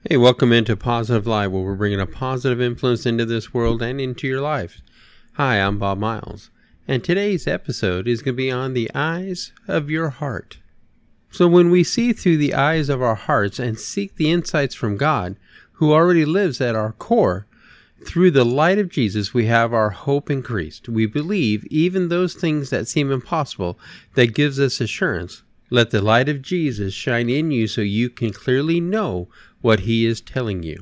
Hey, welcome into Positive Live, where we're bringing a positive influence into this world and into your life. Hi, I'm Bob Miles, and today's episode is going to be on the eyes of your heart. So when we see through the eyes of our hearts and seek the insights from God, who already lives at our core, through the light of Jesus, we have our hope increased. We believe even those things that seem impossible, that gives us assurance. Let the light of Jesus shine in you so you can clearly know what he is telling you.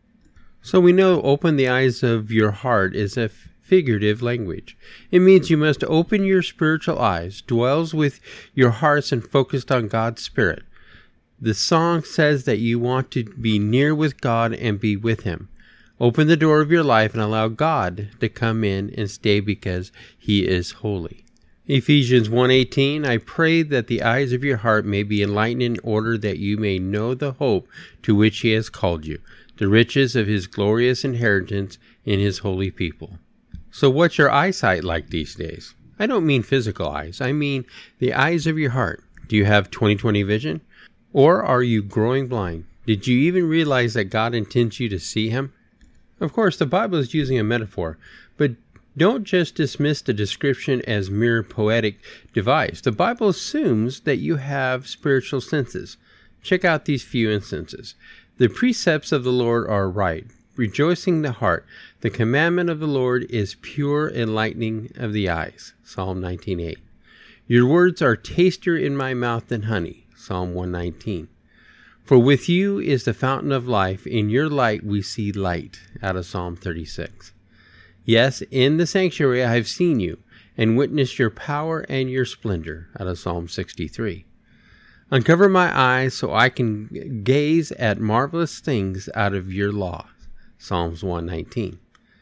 So we know open the eyes of your heart is a figurative language. It means you must open your spiritual eyes, dwells with your hearts and focused on God's Spirit. The song says that you want to be near with God and be with him. Open the door of your life and allow God to come in and stay because he is holy. Ephesians 1:18, I pray that the eyes of your heart may be enlightened in order that you may know the hope to which he has called you, the riches of his glorious inheritance in his holy people. So what's your eyesight like these days? I don't mean physical eyes. I mean the eyes of your heart. Do you have 20/20 vision? Or are you growing blind? Did you even realize that God intends you to see him? Of course, the Bible is using a metaphor, but don't just dismiss the description as mere poetic device. The Bible assumes that you have spiritual senses. Check out these few instances. The precepts of the Lord are right, rejoicing the heart. The commandment of the Lord is pure, enlightening of the eyes. Psalm 19:8. Your words are tastier in my mouth than honey. Psalm 119. For with you is the fountain of life. In your light we see light. Out of Psalm 36. Yes, in the sanctuary I have seen you, and witnessed your power and your splendor, out of Psalm 63. Uncover my eyes so I can gaze at marvelous things out of your law, Psalms 119.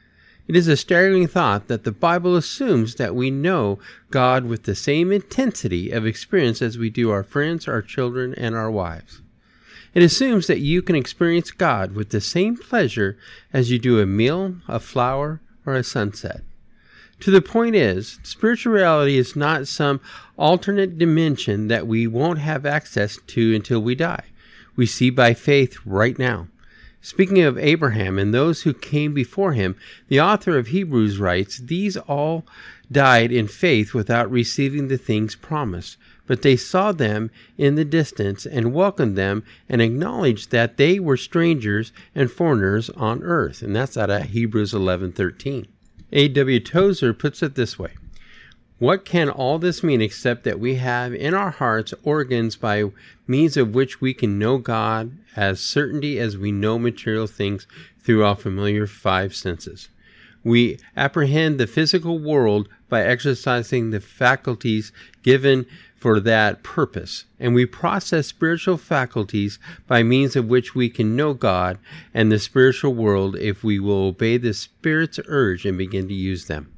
It is a staggering thought that the Bible assumes that we know God with the same intensity of experience as we do our friends, our children, and our wives. It assumes that you can experience God with the same pleasure as you do a meal, a flower, or a sunset. To the point is, spiritual reality is not some alternate dimension that we won't have access to until we die. We see by faith right now. Speaking of Abraham and those who came before him, the author of Hebrews writes, these all died in faith without receiving the things promised, but they saw them in the distance and welcomed them and acknowledged that they were strangers and foreigners on earth. And that's out of Hebrews 11:13. A.W. Tozer puts it this way. What can all this mean except that we have in our hearts organs by means of which we can know God as certainty as we know material things through our familiar five senses? We apprehend the physical world by exercising the faculties given for that purpose, and we process spiritual faculties by means of which we can know God and the spiritual world if we will obey the Spirit's urge and begin to use them.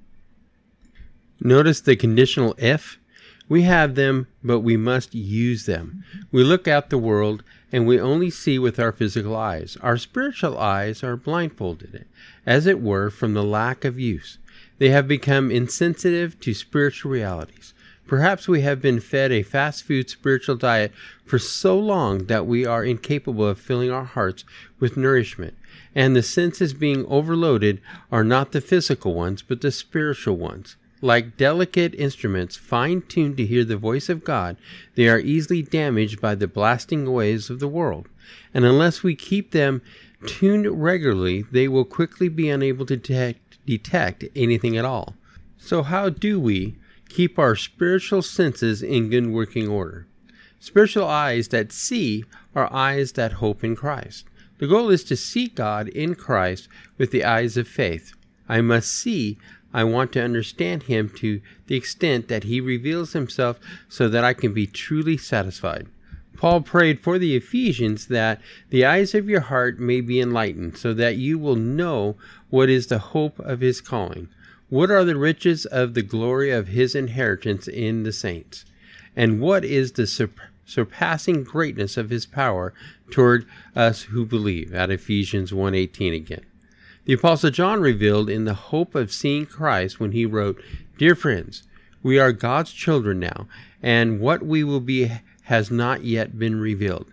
Notice the conditional if. We have them, but we must use them. We look at the world, and we only see with our physical eyes. Our spiritual eyes are blindfolded, as it were, from the lack of use. They have become insensitive to spiritual realities. Perhaps we have been fed a fast food spiritual diet for so long that we are incapable of filling our hearts with nourishment, and the senses being overloaded are not the physical ones, but the spiritual ones. Like delicate instruments fine-tuned to hear the voice of God, they are easily damaged by the blasting waves of the world, and unless we keep them tuned regularly, they will quickly be unable to detect anything at all. So how do we keep our spiritual senses in good working order? Spiritual eyes that see are eyes that hope in Christ. The goal is to see God in Christ with the eyes of faith. I must see. I want to understand him to the extent that he reveals himself so that I can be truly satisfied. Paul prayed for the Ephesians that the eyes of your heart may be enlightened so that you will know what is the hope of his calling. What are the riches of the glory of his inheritance in the saints? And what is the surpassing greatness of his power toward us who believe? At Ephesians 1:18 again. The Apostle John revealed in the hope of seeing Christ when he wrote, Dear friends, we are God's children now, and what we will be has not yet been revealed.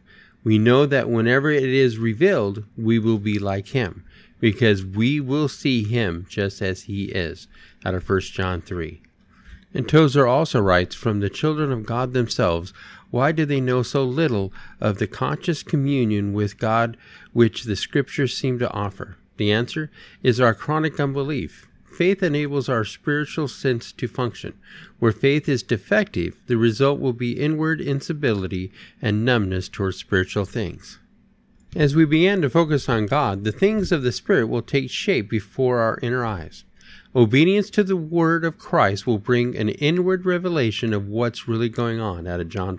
We know that whenever it is revealed, we will be like him, because we will see him just as he is, out of 1 John 3. And Tozer also writes, from the children of God themselves, why do they know so little of the conscious communion with God which the Scriptures seem to offer? The answer is our chronic unbelief. Faith enables our spiritual sense to function. Where faith is defective, the result will be inward instability and numbness towards spiritual things. As we begin to focus on God, the things of the Spirit will take shape before our inner eyes. Obedience to the word of Christ will bring an inward revelation of what's really going on, out of John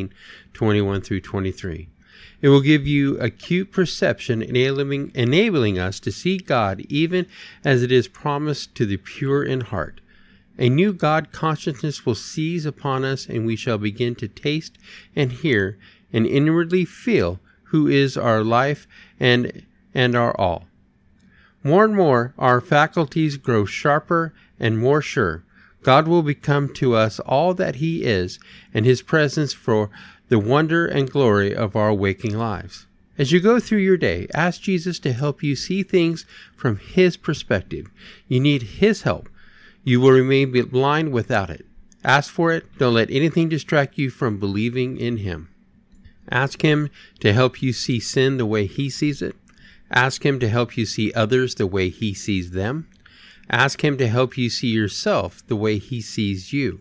14:21 through 23. It will give you acute perception, enabling us to see God even as it is promised to the pure in heart. A new God consciousness will seize upon us, and we shall begin to taste and hear and inwardly feel who is our life and our all. More and more, our faculties grow sharper and more sure. God will become to us all that he is, and his presence for the wonder and glory of our waking lives. As you go through your day, ask Jesus to help you see things from his perspective. You need his help. You will remain blind without it. Ask for it. Don't let anything distract you from believing in him. Ask him to help you see sin the way he sees it. Ask him to help you see others the way he sees them. Ask him to help you see yourself the way he sees you.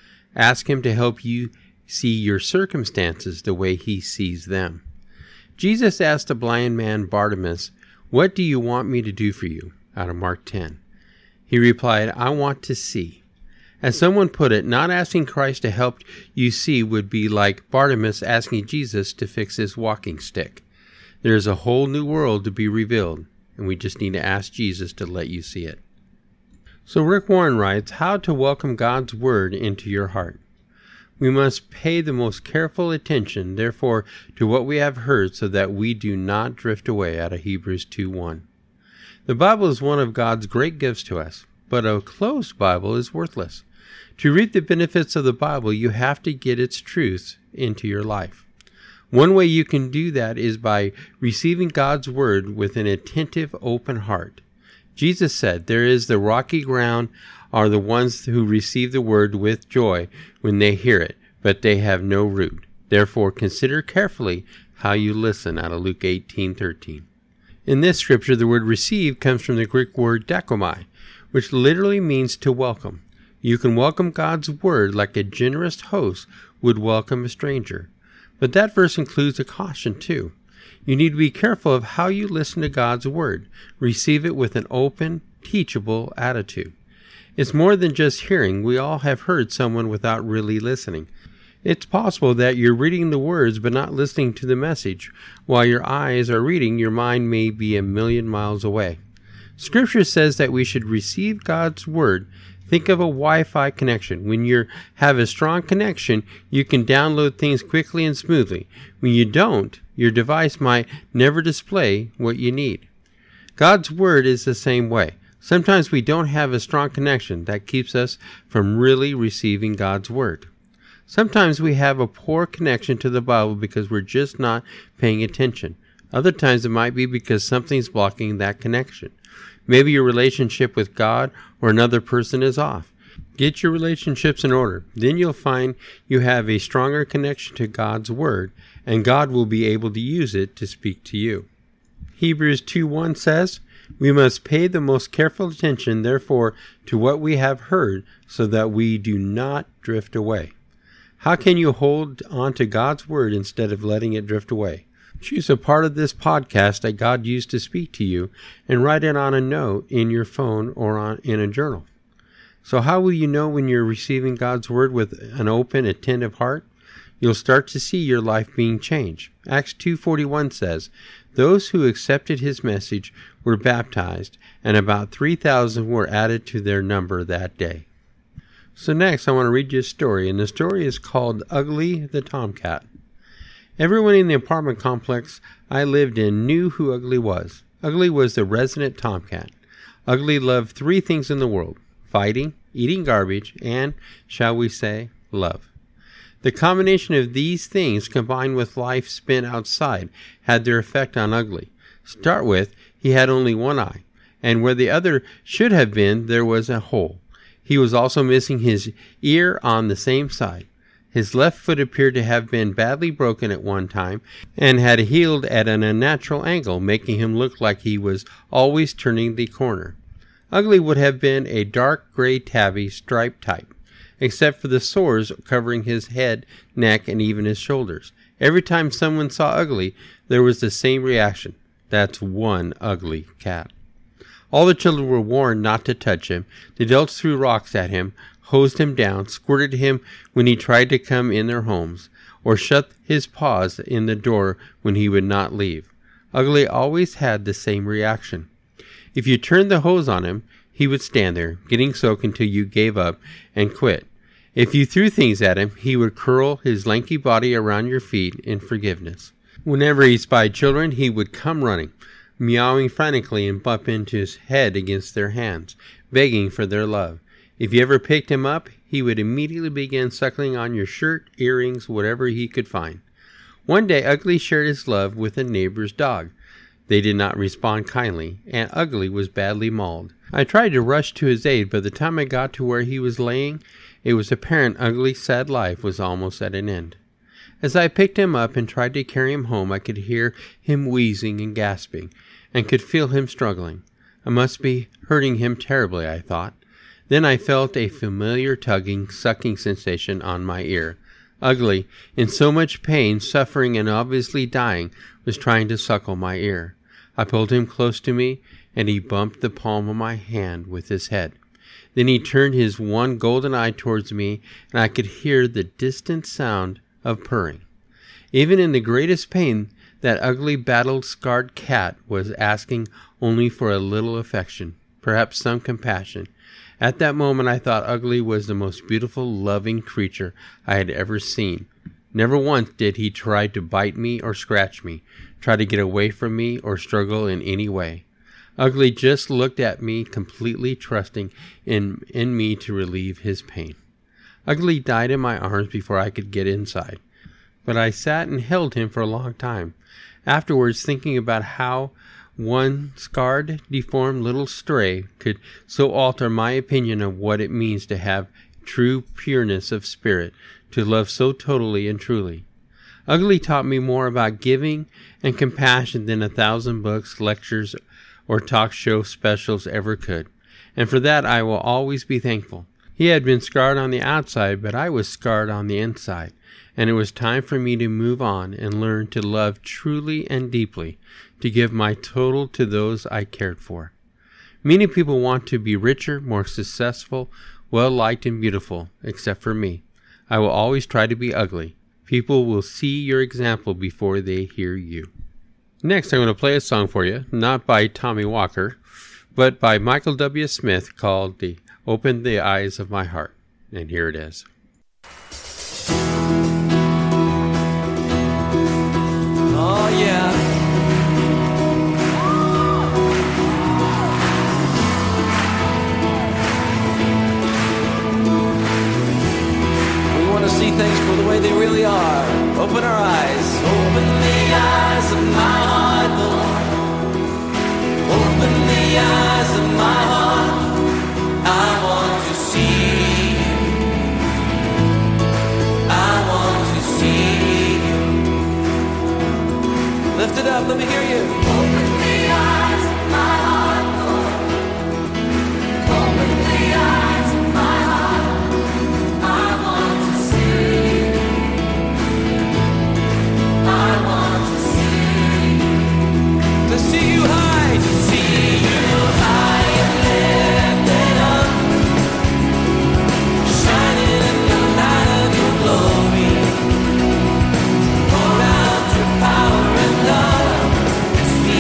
Ask him to help you see your circumstances the way he sees them. Jesus asked the blind man Bartimaeus, "What do you want me to do for you?" out of Mark 10. He replied, "I want to see." As someone put it, not asking Christ to help you see would be like Bartimaeus asking Jesus to fix his walking stick. There is a whole new world to be revealed, and we just need to ask Jesus to let you see it. So Rick Warren writes, how to welcome God's Word into your heart. We must pay the most careful attention, therefore, to what we have heard, so that we do not drift away, out of Hebrews 2:1. The Bible is one of God's great gifts to us, but a closed Bible is worthless. To reap the benefits of the Bible, you have to get its truths into your life. One way you can do that is by receiving God's Word with an attentive, open heart. Jesus said, there is the rocky ground are the ones who receive the Word with joy when they hear it, but they have no root. Therefore, consider carefully how you listen, out of Luke 18:13. In this scripture, the word receive comes from the Greek word dakomai, which literally means to welcome. You can welcome God's Word like a generous host would welcome a stranger. But that verse includes a caution too. You need to be careful of how you listen to God's Word. Receive it with an open, teachable attitude. It's more than just hearing. We all have heard someone without really listening. It's possible that you're reading the words but not listening to the message. While your eyes are reading, your mind may be a million miles away. Scripture says that we should receive God's Word. Think of a Wi-Fi connection. When you have a strong connection, you can download things quickly and smoothly. When you don't, your device might never display what you need. God's Word is the same way. Sometimes we don't have a strong connection that keeps us from really receiving God's Word. Sometimes we have a poor connection to the Bible because we're just not paying attention. Other times it might be because something's blocking that connection. Maybe your relationship with God or another person is off. Get your relationships in order. Then you'll find you have a stronger connection to God's Word, and God will be able to use it to speak to you. Hebrews 2:1 says, we must pay the most careful attention, therefore, to what we have heard, so that we do not drift away. How can you hold on to God's Word instead of letting it drift away? Choose a part of this podcast that God used to speak to you and write it on a note in your phone or in a journal. So how will you know when you're receiving God's Word with an open, attentive heart? You'll start to see your life being changed. Acts 2:41 says, those who accepted his message were baptized, and about 3,000 were added to their number that day. So next, I want to read you a story, and the story is called Ugly the Tomcat. Everyone in the apartment complex I lived in knew who Ugly was. Ugly was the resident tomcat. Ugly loved three things in the world: fighting, eating garbage, and, shall we say, love. The combination of these things combined with life spent outside had their effect on Ugly. Start with, he had only one eye, and where the other should have been, there was a hole. He was also missing his ear on the same side. His left foot appeared to have been badly broken at one time and had healed at an unnatural angle, making him look like he was always turning the corner. Ugly would have been a dark gray tabby striped type, except for the sores covering his head, neck, and even his shoulders. Every time someone saw Ugly, there was the same reaction. That's one ugly cat. All the children were warned not to touch him. The adults threw rocks at him, hosed him down, squirted him when he tried to come in their homes, or shut his paws in the door when he would not leave. Ugly always had the same reaction. If you turned the hose on him, he would stand there, getting soaked until you gave up and quit. If you threw things at him, he would curl his lanky body around your feet in forgiveness. Whenever he spied children, he would come running, meowing frantically and bump into his head against their hands, begging for their love. If you ever picked him up, he would immediately begin suckling on your shirt, earrings, whatever he could find. One day, Ugly shared his love with a neighbor's dog. They did not respond kindly, and Ugly was badly mauled. I tried to rush to his aid, but by the time I got to where he was laying, it was apparent Ugly's sad life was almost at an end. As I picked him up and tried to carry him home, I could hear him wheezing and gasping, and could feel him struggling. I must be hurting him terribly, I thought. Then I felt a familiar tugging, sucking sensation on my ear. Ugly, in so much pain, suffering, and obviously dying, was trying to suckle my ear. I pulled him close to me, and he bumped the palm of my hand with his head. Then he turned his one golden eye towards me, and I could hear the distant sound of purring. Even in the greatest pain, that ugly, battle-scarred cat was asking only for a little affection, perhaps some compassion. At that moment I thought Ugly was the most beautiful, loving creature I had ever seen. Never once did he try to bite me or scratch me, try to get away from me, or struggle in any way. Ugly just looked at me, completely trusting in me to relieve his pain. Ugly died in my arms before I could get inside, but I sat and held him for a long time, afterwards thinking about how one scarred, deformed little stray could so alter my opinion of what it means to have true pureness of spirit, to love so totally and truly. Ugly taught me more about giving and compassion than 1,000 books, lectures, or talk show specials ever could, and for that I will always be thankful. He had been scarred on the outside, but I was scarred on the inside, and it was time for me to move on and learn to love truly and deeply, to give my total to those I cared for. Many people want to be richer, more successful, well-liked, and beautiful, except for me. I will always try to be ugly. People will see your example before they hear you. Next, I'm going to play a song for you, not by Tommy Walker, but by Michael W. Smith, called Open the Eyes of My Heart. And here it is. Oh, yeah. We want to see things for the way they really are. Open our eyes. Open the eyes of my heart, Lord. Open the eyes of my heart. I want to see you. I want to see you. Lift it up, let me hear you. Open the eyes of my heart, Lord. Open the eyes of my heart. I want to see you. I want to see you. To see you high, to see you high and lifted up, shining in the light of your glory. Pour out your power and love as we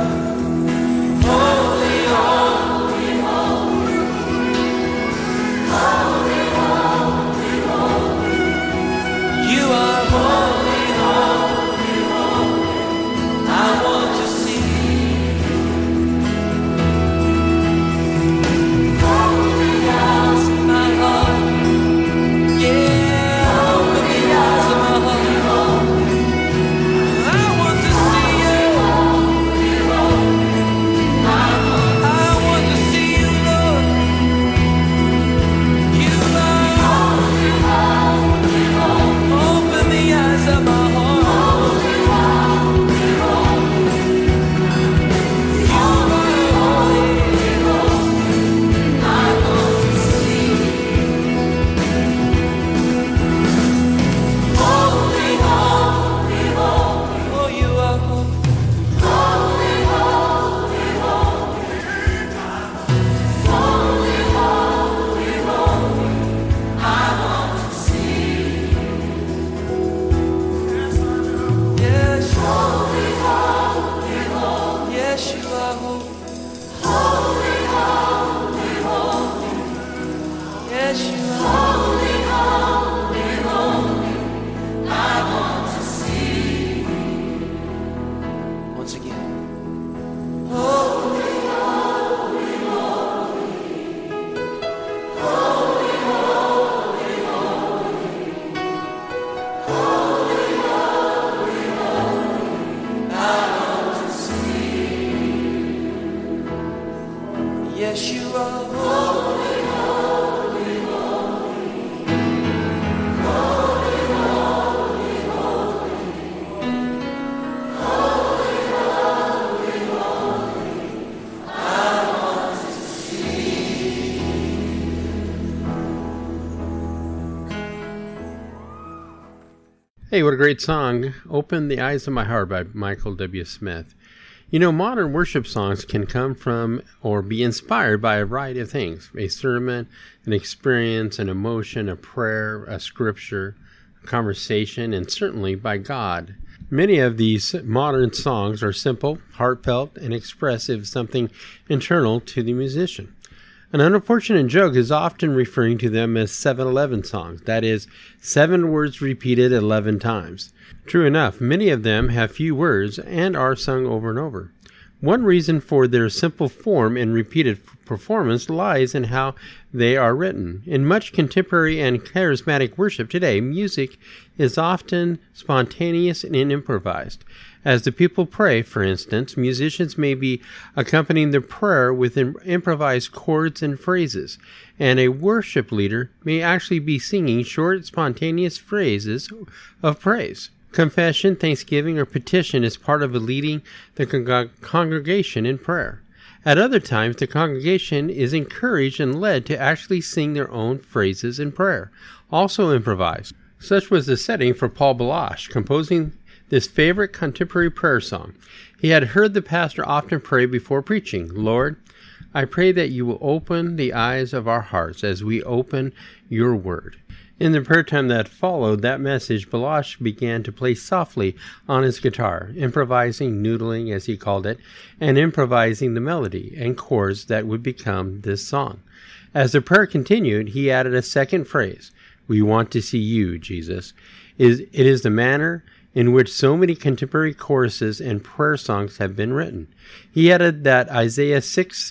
holy, holy, holy. Holy, holy, holy. You are holy, holy, holy. I want to see. Holy eyes of my heart. Yeah, open the eyes of my heart. I want to see you. I want to see you, Lord. You are open the eyes of my heart. You are holy. I want to see. Holy, holy, holy. Oh, you are holy. Holy, holy, holy. Holy, holy, holy. I want to see. Yes, holy, holy, holy. Yes, you are holy. Holy, holy, holy. Yes, you are holy, holy, holy. I want to see. Once again. Holy, holy, holy. Holy, holy, holy. Holy, holy, holy. I want to see. Yes, you are holy, holy, holy. Holy, holy, holy. Holy, holy, holy. I want to see. Hey, what a great song. Open the Eyes of My Heart by Michael W. Smith. You know, modern worship songs can come from or be inspired by a variety of things. A sermon, an experience, an emotion, a prayer, a scripture, a conversation, and certainly by God. Many of these modern songs are simple, heartfelt, and expressive, something internal to the musician. An unfortunate joke is often referring to them as 7-11 songs, that is, 7 words repeated 11 times. True enough, many of them have few words and are sung over and over. One reason for their simple form and repeated performance lies in how they are written. In much contemporary and charismatic worship today, music is often spontaneous and improvised. As the people pray, for instance, musicians may be accompanying the prayer with improvised chords and phrases, and a worship leader may actually be singing short, spontaneous phrases of praise. Confession, thanksgiving, or petition is part of leading the congregation in prayer. At other times, the congregation is encouraged and led to actually sing their own phrases in prayer, also improvised. Such was the setting for Paul Baloche, composing this favorite contemporary prayer song. He had heard the pastor often pray before preaching, "Lord, I pray that you will open the eyes of our hearts as we open your word." In the prayer time that followed that message, Baloche began to play softly on his guitar, improvising, noodling as he called it, and improvising the melody and chords that would become this song. As the prayer continued, he added a second phrase, "We want to see you, Jesus." It is the manner in which so many contemporary choruses and prayer songs have been written. He added that Isaiah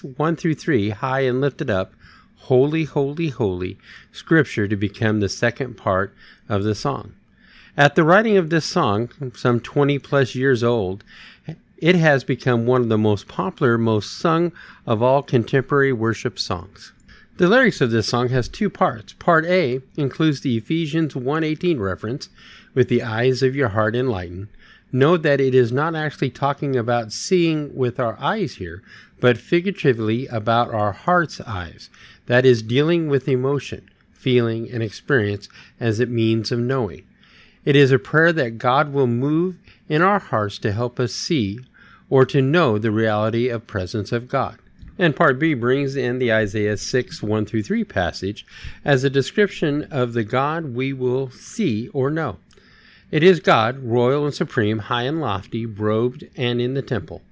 6:1-3, high and lifted up, holy, holy, holy, scripture to become the second part of the song. At the writing of this song, some 20 plus years old, it has become one of the most popular, most sung of all contemporary worship songs. The lyrics of this song has 2 parts. Part A includes the Ephesians 1:18 reference, with the eyes of your heart enlightened. Note that it is not actually talking about seeing with our eyes here, but figuratively about our heart's eyes. That is, dealing with emotion, feeling, and experience as a means of knowing. It is a prayer that God will move in our hearts to help us see or to know the reality of presence of God. And part B brings in the Isaiah 6:1-3 passage as a description of the God we will see or know. It is God, royal and supreme, high and lofty, robed and in the temple.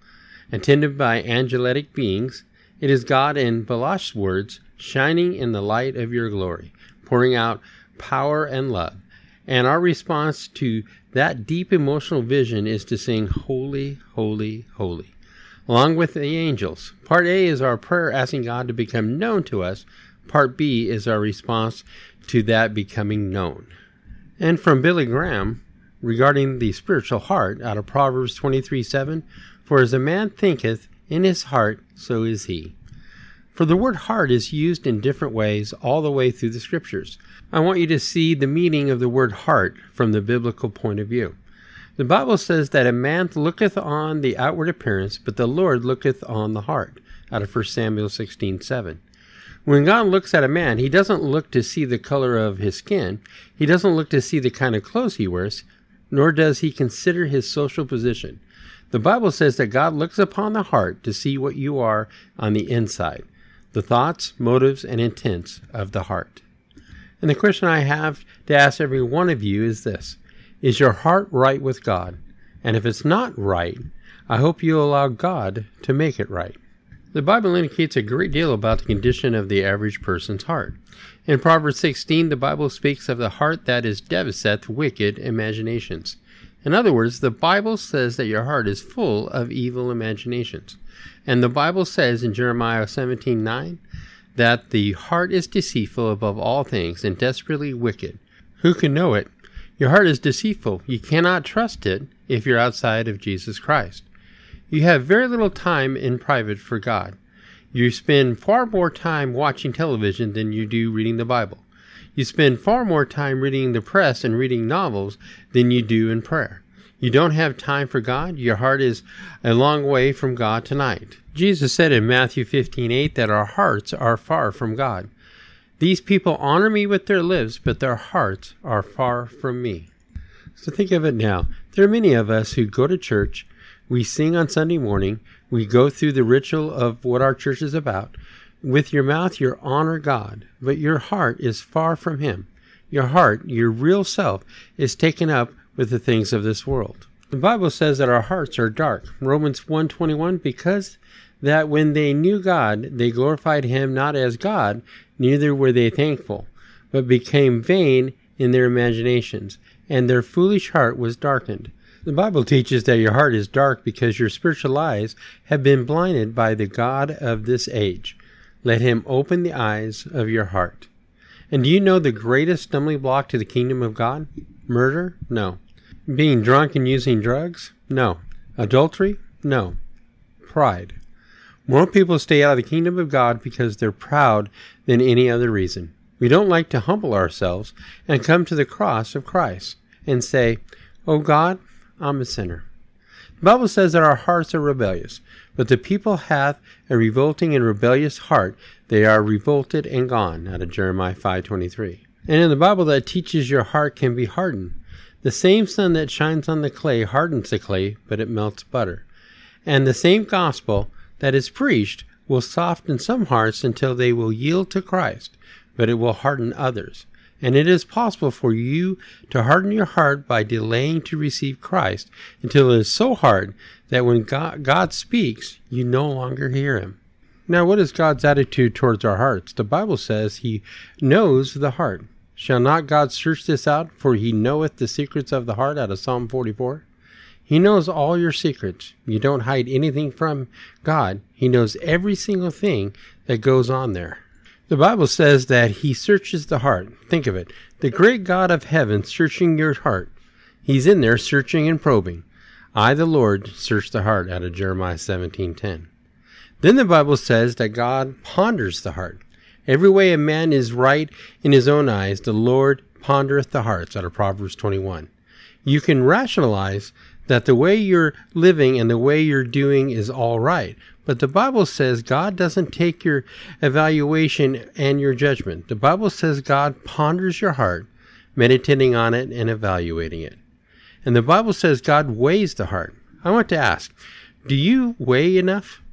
attended by angelic beings. It is God, in Balash's words, shining in the light of your glory, pouring out power and love. And our response to that deep emotional vision is to sing, Holy, Holy, Holy, along with the angels. Part A is our prayer asking God to become known to us. Part B is our response to that becoming known. And from Billy Graham, regarding the spiritual heart, out of Proverbs 23:7, for as a man thinketh in his heart, so is he. For the word heart is used in different ways all the way through the scriptures. I want you to see the meaning of the word heart from the biblical point of view. The Bible says that a man looketh on the outward appearance, but the Lord looketh on the heart, out of 1 Samuel 16:7. When God looks at a man, he doesn't look to see the color of his skin. He doesn't look to see the kind of clothes he wears, nor does he consider his social position. The Bible says that God looks upon the heart to see what you are on the inside, the thoughts, motives, and intents of the heart. And the question I have to ask every one of you is this: is your heart right with God? And if it's not right, I hope you allow God to make it right. The Bible indicates a great deal about the condition of the average person's heart. In Proverbs 16, the Bible speaks of the heart that is deviseth wicked imaginations. In other words, the Bible says that your heart is full of evil imaginations. And the Bible says in Jeremiah 17:9 that the heart is deceitful above all things and desperately wicked. Who can know it? Your heart is deceitful. You cannot trust it if you're outside of Jesus Christ. You have very little time in private for God. You spend far more time watching television than you do reading the Bible. You spend far more time reading the press and reading novels than you do in prayer. You don't have time for God. Your heart is a long way from God tonight. Jesus said in Matthew 15:8 that our hearts are far from God. These people honor me with their lips, but their hearts are far from me. So think of it now. There are many of us who go to church. We sing on Sunday morning. We go through the ritual of what our church is about. With your mouth, you honor God, but your heart is far from Him. Your heart, your real self, is taken up with the things of this world. The Bible says that our hearts are dark. Romans 1:21, because that when they knew God, they glorified Him not as God, neither were they thankful, but became vain in their imaginations, and their foolish heart was darkened. The Bible teaches that your heart is dark because your spiritual eyes have been blinded by the god of this age. Let Him open the eyes of your heart. And do you know the greatest stumbling block to the kingdom of God? Murder? No. Being drunk and using drugs? No. Adultery? No. Pride. More people stay out of the kingdom of God because they're proud than any other reason. We don't like to humble ourselves and come to the cross of Christ and say, "Oh God, I'm a sinner." The Bible says that our hearts are rebellious, but the people hath a revolting and rebellious heart. They are revolted and gone, out of Jeremiah 5:23. And in the Bible, that teaches your heart can be hardened. The same sun that shines on the clay hardens the clay, but it melts butter. And the same gospel that is preached will soften some hearts until they will yield to Christ, but it will harden others. And it is possible for you to harden your heart by delaying to receive Christ until it is so hard that when God speaks, you no longer hear Him. Now, what is God's attitude towards our hearts? The Bible says He knows the heart. Shall not God search this out? For He knoweth the secrets of the heart, out of Psalm 44. He knows all your secrets. You don't hide anything from God. He knows every single thing that goes on there. The Bible says that He searches the heart. Think of it. The great God of heaven searching your heart. He's in there searching and probing. I, the Lord, search the heart, out of Jeremiah 17:10. Then the Bible says that God ponders the heart. Every way a man is right in his own eyes, the Lord pondereth the hearts, out of Proverbs 21. You can rationalize that the way you're living and the way you're doing is all right. But the Bible says God doesn't take your evaluation and your judgment. The Bible says God ponders your heart, meditating on it and evaluating it. And the Bible says God weighs the heart. I want to ask, do you weigh enough?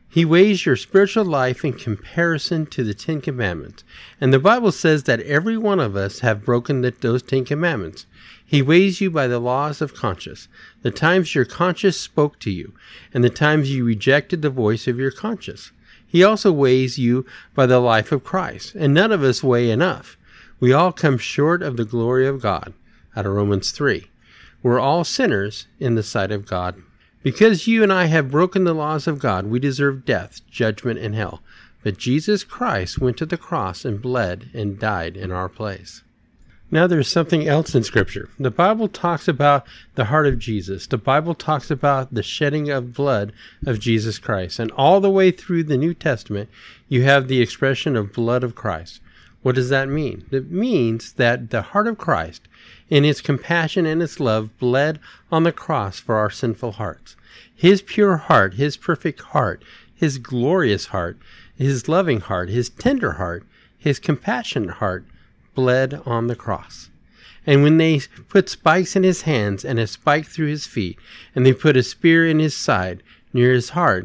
He weighs your spiritual life in comparison to the Ten Commandments. And the Bible says that every one of us have broken those Ten Commandments. He weighs you by the laws of conscience, the times your conscience spoke to you, and the times you rejected the voice of your conscience. He also weighs you by the life of Christ, and none of us weigh enough. We all come short of the glory of God, out of Romans 3. We're all sinners in the sight of God. Because you and I have broken the laws of God, we deserve death, judgment, and hell. But Jesus Christ went to the cross and bled and died in our place. Now there's something else in Scripture. The Bible talks about the heart of Jesus. The Bible talks about the shedding of blood of Jesus Christ. And all the way through the New Testament, you have the expression of blood of Christ. What does that mean? It means that the heart of Christ, in its compassion and its love, bled on the cross for our sinful hearts. His pure heart, his perfect heart, his glorious heart, his loving heart, his tender heart, his compassionate heart, bled on the cross. And when they put spikes in his hands and a spike through his feet, and they put a spear in his side near his heart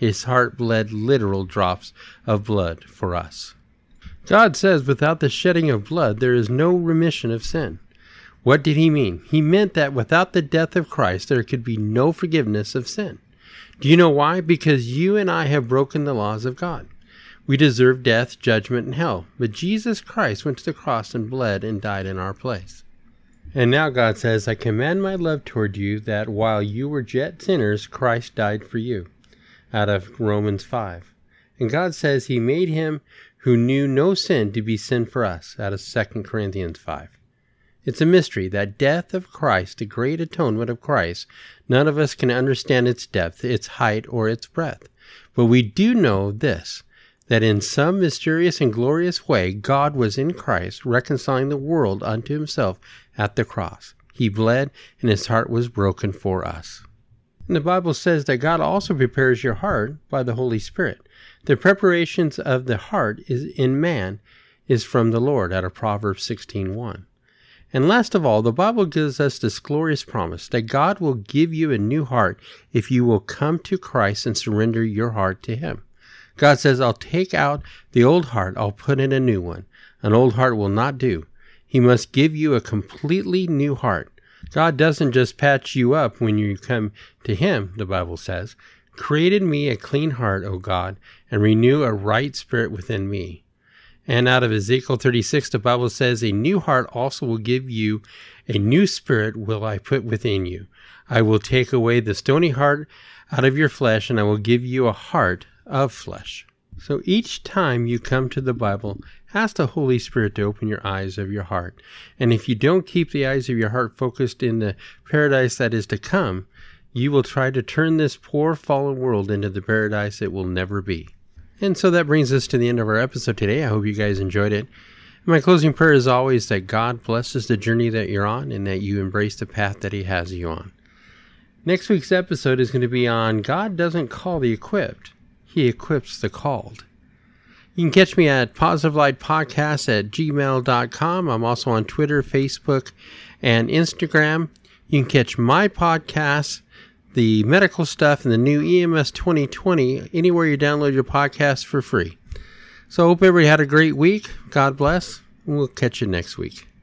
bled literal drops of blood for us. God says without the shedding of blood, there is no remission of sin. What did he mean? He meant that without the death of Christ, there could be no forgiveness of sin. Do you know why? Because you and I have broken the laws of God. We deserve death, judgment, and hell. But Jesus Christ went to the cross and bled and died in our place. And now God says, I command my love toward you that while you were yet sinners, Christ died for you. Out of Romans 5. And God says he made him who knew no sin to be sin for us. Out of 2 Corinthians 5. It's a mystery, that death of Christ, the great atonement of Christ. None of us can understand its depth, its height, or its breadth. But we do know this, that in some mysterious and glorious way, God was in Christ, reconciling the world unto himself at the cross. He bled, and his heart was broken for us. And the Bible says that God also prepares your heart by the Holy Spirit. The preparations of the heart in man is from the Lord, out of Proverbs 16:1. And last of all, the Bible gives us this glorious promise that God will give you a new heart if you will come to Christ and surrender your heart to him. God says, I'll take out the old heart, I'll put in a new one. An old heart will not do. He must give you a completely new heart. God doesn't just patch you up when you come to him, the Bible says. Create in me a clean heart, O God, and renew a right spirit within me. And out of Ezekiel 36, the Bible says, a new heart also will give you, a new spirit will I put within you. I will take away the stony heart out of your flesh, and I will give you a heart of flesh. So each time you come to the Bible, ask the Holy Spirit to open your eyes of your heart. And if you don't keep the eyes of your heart focused in the paradise that is to come, you will try to turn this poor fallen world into the paradise it will never be. And so that brings us to the end of our episode today. I hope you guys enjoyed it. My closing prayer is always that God blesses the journey that you're on and that you embrace the path that he has you on. Next week's episode is going to be on God doesn't call the equipped. He equips the called. You can catch me at positivelightpodcast@gmail.com. I'm also on Twitter, Facebook, and Instagram. You can catch my podcasts, the medical stuff, and the new EMS 2020 anywhere you download your podcast for free. So I hope everybody had a great week. God bless, and we'll catch you next week.